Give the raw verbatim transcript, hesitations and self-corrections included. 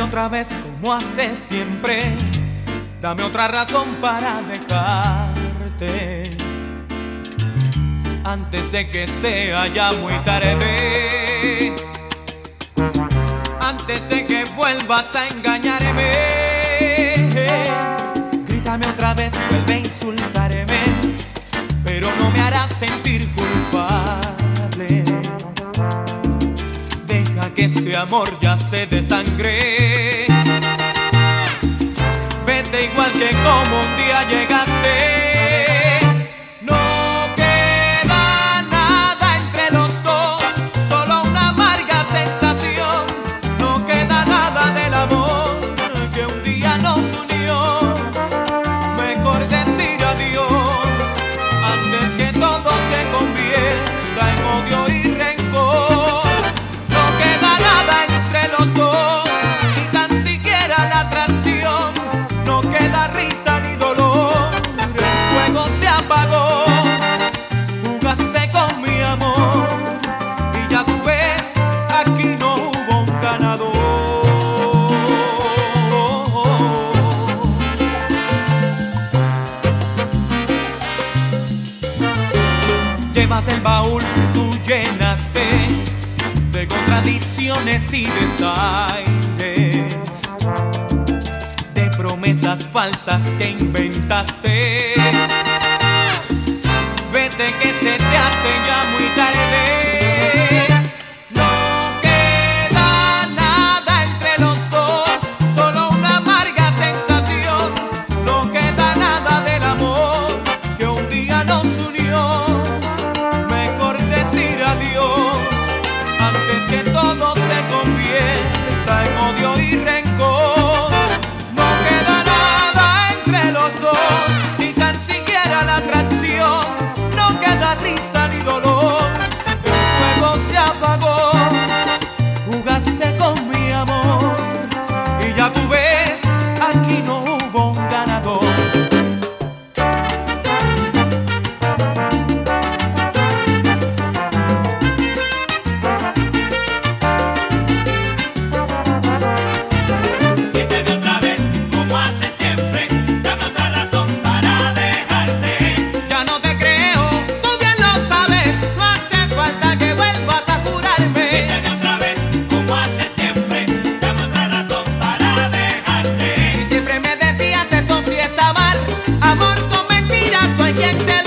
otra vez como hace siempre. Dame otra razón para dejarte antes de que sea ya muy tarde, antes de que vuelvas a engañarme. Grítame otra vez, vuelve a insultarme, pero no me harás sentir culpable. Deja que este amor ya se desangre. Vete igual que como un día llegaste. No queda nada entre los dos, solo una amarga sensación. No queda nada del amor que un día nos unió. Mejor decir adiós antes que todo se convierta en odio y rencor. No queda nada entre los dos, ni tan siquiera la atracción. No queda risa ni dolor, el fuego se apagó. Jugaste con mi amor y ya tú ves, aquí no hubo un ganador. Llévate el baúl que tú llenaste de contradicciones y desaires, de promesas falsas que inventaste. Vete que se te hace ya muy tarde. No queda nada entre los dos, solo una amarga sensación. No queda nada del amor que un día nos unió. Mejor decir adiós antes que todo se convierta en odio y rencor. No queda nada entre los dos, ni tan siquiera la atracción. No queda risa ni dolor, el fuego se apagó. Jugaste con mi amor y ya tú ves, aquí no hubo un ganador. Dígame otra vez, como hace siempre, dame otra razón para dejarte. Ya no te creo, tú bien lo sabes, no hace falta que vuelvas a jurarme. Dígame otra vez, como hace siempre, dame otra razón para dejarte. Y siempre me decías, esto sí es amar, amor con mentiras, no hay quien te